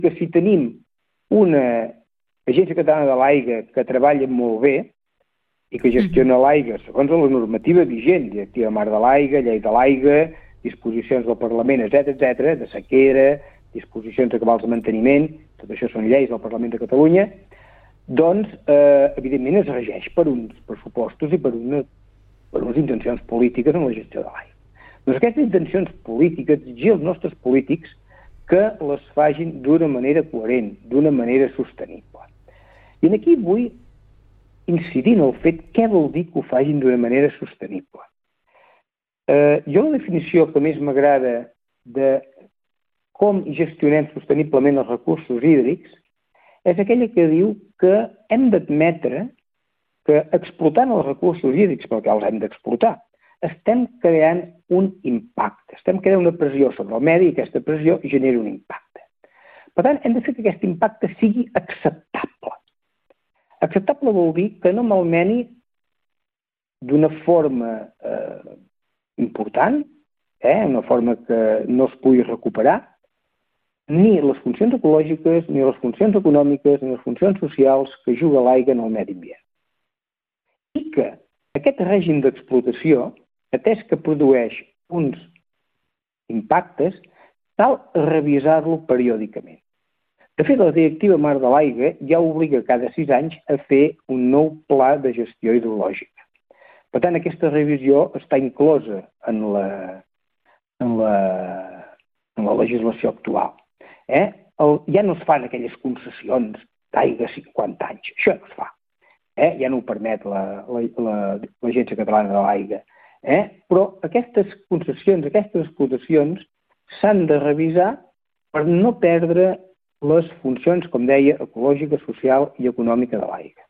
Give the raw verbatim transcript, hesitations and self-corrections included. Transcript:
que si tenim una Agència Catalana de l'Aigua que treballa molt bé i que gestiona l'aigua segons la normativa vigent, Directiva Marc de l'Aigua, Llei de l'Aigua, disposicions del Parlament, etcètera, etcètera, de sequera, disposicions de cabals de manteniment, tot això són lleis del Parlament de Catalunya, doncs, eh, evidentment, es regeix per uns pressupostos i per, una, per unes intencions polítiques en la gestió de l'aigua. Doncs aquestes intencions polítiques, exigir als nostres polítics que les facin d'una manera coherent, d'una manera sostenible. I aquí vull incidir en el fet què vol dir que ho facin d'una manera sostenible. Eh, jo la definició que més m'agrada de com gestionem sosteniblement els recursos hídrics és aquella que diu que hem d'admetre que explotant els recursos hídrics, perquè els hem d'explotar, estem creant un impacte, estem creant una pressió sobre el medi i aquesta pressió genera un impacte. Per tant, hem de fer que aquest impacte sigui acceptable. Acceptable vol dir que no malmeni d'una forma eh, important, eh, una forma que no es pugui recuperar, ni les funcions ecològiques, ni les funcions econòmiques, ni les funcions socials que juga l'aigua en el medi ambient. I que aquest règim d'explotació, atès que produeix uns impactes, cal revisar-lo periòdicament. De fet, la Directiva Marc de l'Aigua ja obliga cada sis anys a fer un nou pla de gestió hidrològica. Per tant, aquesta revisió està inclosa en la, en la, en la legislació actual. Eh? El, ja no es fan aquelles concessions d'aigua a cinquanta anys. Això no es fa. Eh? Ja no ho permet l'Agència Catalana de l'Aigua. Eh? Però aquestes concessions, aquestes explotacions s'han de revisar per no perdre les funcions, com deia, ecològica, social i econòmica de l'aigua.